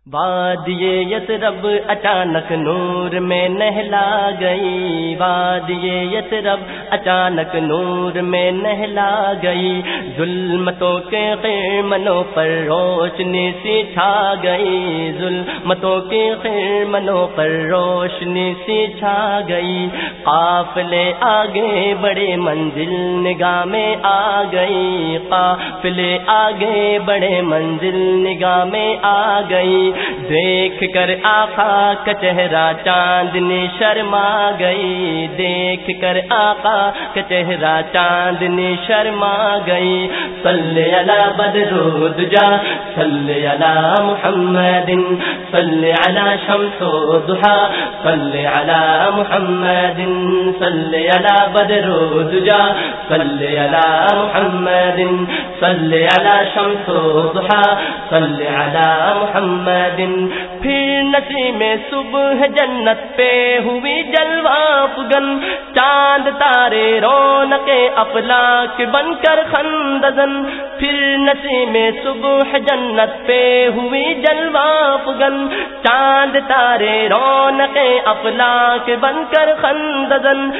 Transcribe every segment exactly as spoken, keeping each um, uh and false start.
وادی یثرب اچانک نور میں نہلا گئی، وادی یثرب اچانک نور میں نہلا گئی، ظلمتوں کے خرمنوں پر روشنی سی چھا گئی، ظلمتوں کے خرمنوں پر روشنی سی چھا گئی، قافلے آگے بڑے منزل نگاہ میں آ گئی، قافلے آگے بڑے منزل نگاہ میں آ گئی، دیکھ کر آقا کا چہرہ چاندنی شرما گئی، دیکھ کر آقا کا چہرہ چاندنی شرما گئی، صلی علی بدر الدجا صلی علی محمد صلی علی شمس الضحی صلی علی محمد صلی علی بدر الدجا صلی علی محمد صلی علی شمس الضحی صلی علی محمد۔ پھر نسیم صبح جنت پہ ہوئی جلوہ فگن، چاند تارے رونق افلاک بن کر خندزن، پھر نسیم صبح جنت پہ ہوئی جلوہ فگن، چاند تارے رونق افلاک بن کر خندزن،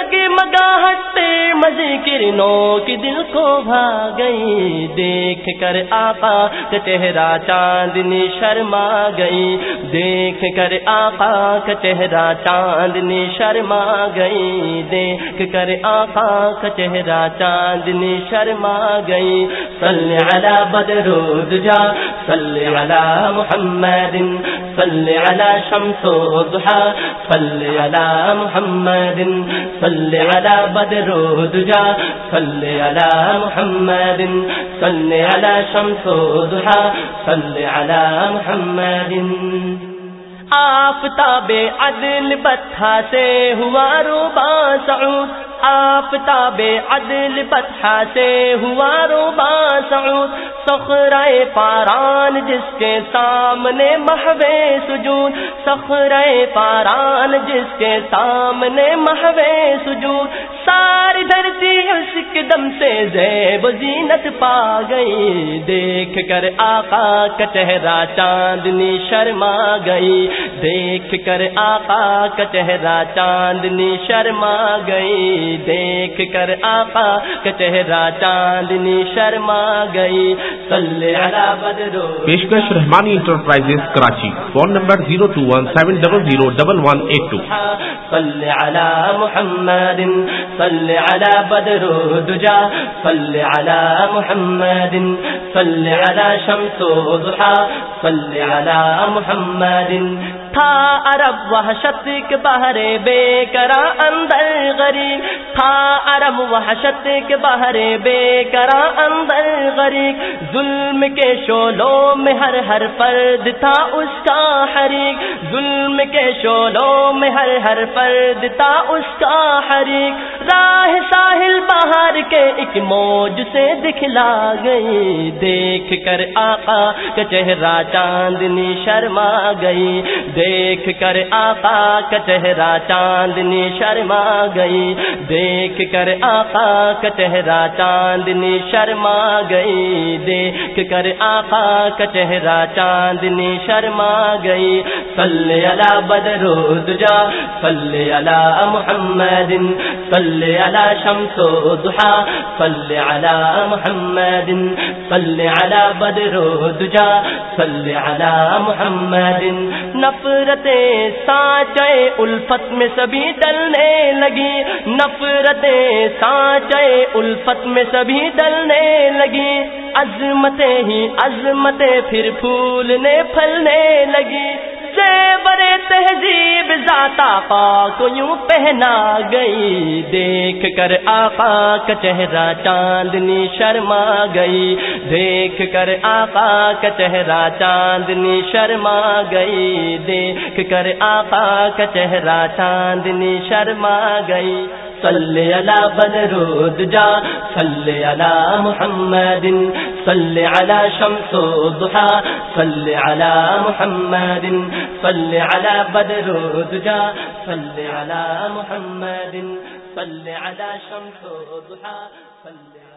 جگمگاہٹ مزی کرنوں کی دل کو بھا گئی، دیکھ کر آقا کا چہرہ چاندنی شرما گئی، دیکھ کر آقا کا چہرہ چاندنی شرما گئی، دیکھ کر آقا کا چہرہ چاندنی شرما گئی، صلی علی بدر الدجا صلی علی محمد صلی علی شمس الضحی صلی علی محمد صلی علی بدر الدجا صلی علی محمد صلی علی شمس الضحی صلی علی محمد۔ آفتاب عدل بطحہ سے ہوا روبا سعود، آفتاب عدل بطحہ سے ہوا روبا سعود، صخرۂ پاران جس کے سامنے محو سجود، صخرۂ پاران جس کے سامنے محو سجود، ساری دھرتی اس کے دم سے زیب و زینت پا گئی، دیکھ کر آقا کا چہرہ چاندنی شرما گئی، دیکھ کر آقا کا چہرہ چاندنی شرما گئی، دیکھ کر آقا کا چہرہ چاندنی شرما گئی، صلی علی بدر۔ پیشکش Rahmani enterprises Karachi, phone number zero two one seven double zero double one eight two. صلی علی محمد صلی علی بدر الدجا صلی علی محمد صلی علی شمس الضحی صلی علی محمد۔ تھا عرب وحشت کے بحرے بے کرا اندر غریق، تھا عرب وحشت کے بحرے بے کرا اندر غریق، ظلم کے شعلوں میں ہر ہر فرد تھا اس کا حریق، ظلم کے شعلوں میں ہر ہر فرد تھا اس کا حریق، راہ ساحل بہار کے ایک موج سے دکھلا گئی، دیکھ کر آقا کا چہرہ چاندنی شرما گئی، دیکھ کر آقا کا چہرہ چاندنی شرما گئی، دیکھ کر آقا کا چہرہ چاندنی شرما گئی، دیکھ کر آقا کا چہرہ چاندنی شرما گئی، صلی علی بدر الدجا صلی علی محمد صلی علی شمس الضحی صلی علی محمد صلی علی بدر الدجا صلی علی محمد۔ نفرتیں سانچے الفت میں سبھی ڈلنے لگی، نفرتیں سانچے الفت میں سبھی ڈلنے لگی، عظمتیں ہی عظمتیں پھر پھولنے پھلنے لگی، زیور تہذیب ذات آقا کو یوں پہنا گئی، دیکھ کر آقا کا چہرہ چاندنی شرما گئی، دیکھ کر آقا کا چہرہ چاندنی شرما گئی، دیکھ کر آقا کا چہرہ چاندنی شرما گئی، صلی علی بدر الدجا صلی علی محمد صلی علی شمس الضحی صلی علی محمد صلی علی بدر الدجا صلی علی محمد صلی علی شمس الضحی صلی